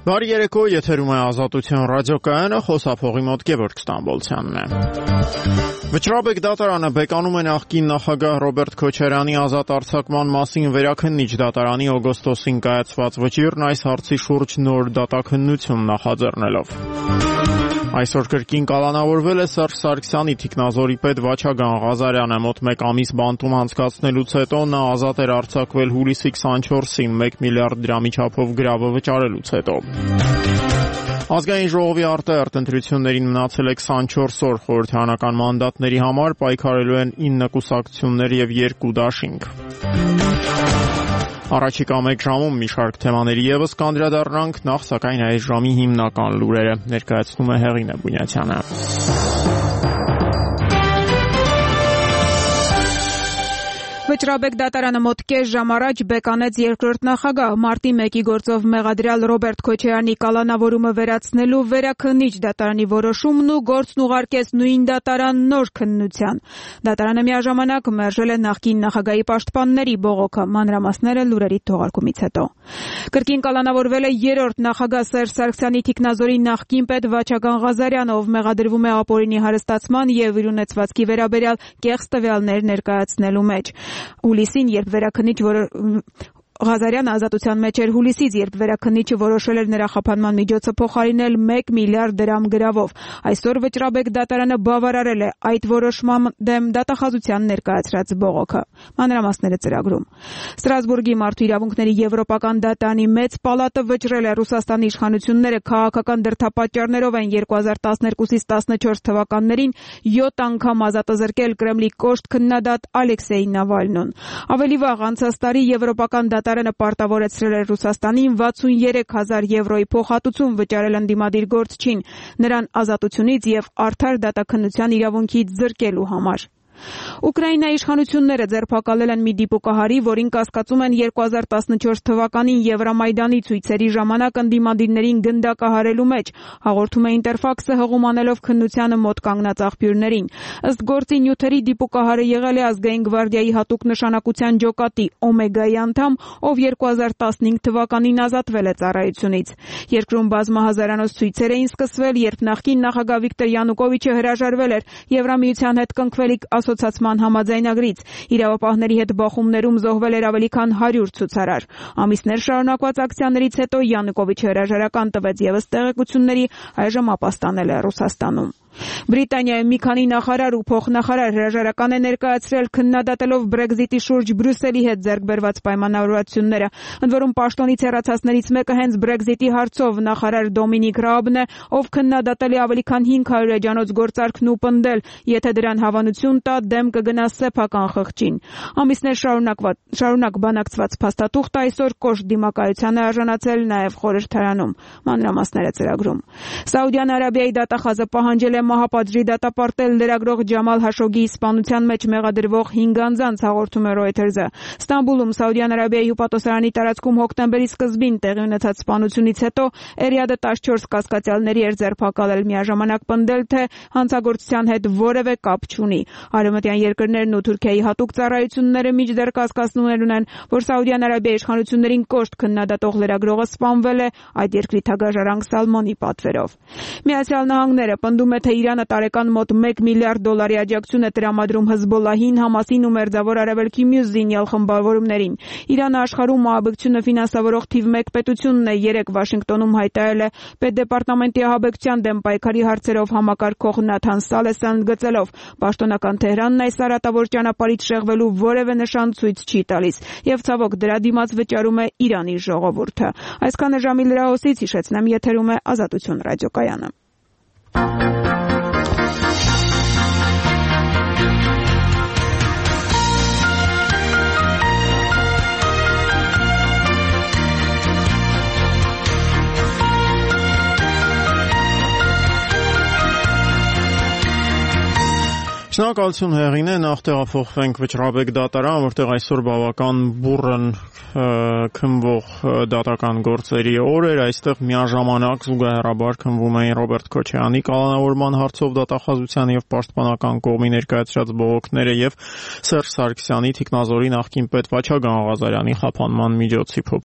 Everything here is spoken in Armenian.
Բարի երեկո, եթերում է Ազատություն ռադիոկայանը, խոսափողի մոտ Գևորգ Ստամբոլցյանն է։ Վճռաբեկ դատարանը բեկանում է նախկին նախագահ Ռոբերտ Քոչարյանի ազատ արձակման մասին վերաքննիչ դատարանի օգոստոսին կայացված վճիռն այս հարցի շուրջ նոր դատաքննություն նախաձեռնելով։ Այսօր կրկին կալանավորվել է Սերժ Սարգսյանի թիկնազորի պետ Վաչագան Ղազարյանը մոտ 1 ամիս բանտում անցկացնելուց հետո նա ազատ էր արձակվել հուլիսի 24-ին 1 միլիարդ դրամի չափով գրավը վճարելուց հետո։ Ազգային ժողովի արտահերթ ընտրություններին մնացել է 24 օր, խորհրդարանական մանդատների համար պայքարելու են 9 կուսակցություններ եւ 2 դաշինք։ Առաջիկա 1 ժամում մի շարք թեմաների եւս կանդրադառնանք, նախ սակայն այս ժամի հիմնական լուրերը ներկայացնում է Հեղինե Բունյացյանը։ Վճռաբեկ դատարանը մոտ կես ժամ առաջ բեկանեց երկրորդ նախագահ մարտի 1-ի գործով մեղադրյալ Ռոբերտ Քոչարյանի կալանավորումը վերացնելու վերաքննիչ դատարանի որոշումն ու գործն ուղարկեց նույն դատարան նոր քննության։ Դատարանը միաժամանակ մերժել է նախկին նախագահի պաշտպանների բողոքը, մանրամասները լուրերի թողարկումից հետո։ Կրկին կալանավորվել է երրորդ նախագահ Սերժ Սարգսյանի թիկնազորի նախկին պետ Վաչագան Ղազարյանը, ով մեղադրվում է ապօրինի հարստացման եւ իր ունեցվածքի վերաբերյալ կեղծ տվյալներ ներկայացնելու մեջ։ Հուլիսին, երբ վերաքննիչ Ղազարյանը ազատության մեջ էր հուլիսից, երբ վերաքննիչը որոշել էր նրա խափանման միջոցը փոխարինել 1 միլիարդ դրամ գրավով։ Այսօր վճռաբեկ դատարանը բավարարել է այդ որոշման դեմ դատախազության ներկայացրած բողոքը։ Մանրամասները ծրագրում։ Ստրասբուրգի մարդու իրավունքների եվրոպական դատարանի մեծ պալատը վճռել է Ռուսաստանի իշխանությունները քաղաքական դրդապատճառներով են 2012-ից 14 թվականներին 7 անգամ ազատազրկել Կրեմլի կոշտ քննադատ Ալեքսեյ Նավալնուն։ Ավելի վաղ անցած տարի եվրոպական դատարանը պարտավորեցրել էր Ռուսաստանին 63,000 եվրոյի փոխհատուցում վճարել ընդդիմադիր գործչին, նրան ազատությունից եւ արդար դատաքննության իրավունքից զրկելու համար։ Ուկրաինայի իշխանությունները ձերբակալել են մի դիպուկահարի, որին կասկածում են 2014 թվականին Եվրամայդանի ցույցերի ժամանակ ընդդիմադիրներին գնդակահարելու մեջ, հաղորդում է Ինտերֆաքսը հղում անելով քննությանը մոտ կանգնած աղբյուրներին։ Ըստ գործի նյութերի դիպուկահարը եղել է Ազգային գվարդիայի հատուկ նշանակության ջոկատի Օմեգայի անդամ, ով 2015 թվականին ազատվել է ծառայությունից։ Երկրում բազմահազարանոց ցույցեր էին սկսվել, երբ նախկին նախագահ Վիկտոր Յանուկովիչը հրաժարվել էր Եվրամիության հետ կնքվելիք ասոցիացման համաձայնագրից։ Իրավապահների հետ բախումներում զոհվել էր ավելի քան 100 ցուցարար։ Ամիսներ շարունակված ակցիաներից հետո Յանուկովիչը հրաժարական տվեց եւս տեղեկությունների, այժմ ապաստանել է Ռուսաստանում։ Բրիտանիայի մի քանի նախարար ու փոխնախարար հրաժարական է ներկայացրել քննադատելով Brexit-ի շուրջ Բրյուսելի հետ ձեռք բերված պայմանավորվածությունները։ Ընդ որում պաշտոնից հեռացածներից մեկը հենց Brexit-ի հարցով նախարար Դոմինիկ Ռաաբն է, ով քննադատել է ավելի քան 500 էջանոց գործարքն ու պնդել, եթե դրան հավանություն տա, դեմ կգնա սեփական խղճին։ Ամիսներ շարունակ բանակցված փաստաթուղթը այսօր կոշտ դիմակայության է արժանացել նաև խորհրդարանում։ Մանրամասները ծրագրում։ Սաուդյան Արաբիայի դատախազը պահանջել է մահապատժի դատապարտել լրագրող Ջամալ Հաշոգիի սպանության մեջ մեղադրվող 5 անձանց, հաղորդում է Reuters-ը։ Ստամբուլում Սաուդյան Արաբիայի հյուպատոսարանի տարածքում հոկտեմբերի սկզբին տեղի ունեցած սպանությունից հետո Էրիադը 14 կասկածյալների էր ձերբակալել, միաժամանակ պնդել, թե հանցագործության հետ որևէ կապ չունի։ Արևմտյան երկրներն ու Թուրքիայի հատուկ ծառայությունները մինչդեռ կասկածներ ունեն, որ Սաուդյան Արաբիայի իշխանություններին կոշտ քննադատող լրագրողը սպանվել է այդ երկրի թագաժառանգ Սալմոնի պատվերով։ Միացյալ Նահանգները պնդում է, թե Իրանը տարեկան մոտ 1 միլիարդ դոլարի աջակցություն է տրամադրում Հզբոլլահին, Համասին ու Մերձավոր Արևելքի մյուս զինյալ խմբավորումներին։ Իրանը աշխարհում ահաբեկչությունը ֆինանսավորող թիվ 1 պետությունն է, 3 Վաշինգտոնում հայտարարել է Պետդեպարտամենտի ահաբեկչության դեմ պայքարի հարցերով համակարգող Նաթան Սալեսան գծելով. Պաշտոնական Թեհրանն այս արատավոր ճանապարհից շեղվելու որևէ նշան ցույց չի տալիս եւ ցավոք դրա դիմաց վճարում է Իրանի ժողովուրդը։ Այսքանը ժամի լրահոսից, հիշեցնեմ, եթերում է Ազատություն ռադիոկայանը։ Շնորհակալություն Հեղինե, նախ տեղափոխվենք Վճռաբեկ դատարան, որտեղ այսօր բավական բուռն քննվող դատական գործերի օր էր, այստեղ միաժամանակ զուգահեռաբար քննվում էին Ռոբերտ Քոչարյանի կալանավորման հարցով դատախազության եւ պաշտպանական կողմի ներկայացրած բողոքները եւ Սերժ Սարգսյանի թիկնազորի նախկին պետ Վաչագան Ղազարյանի խափանման միջոցի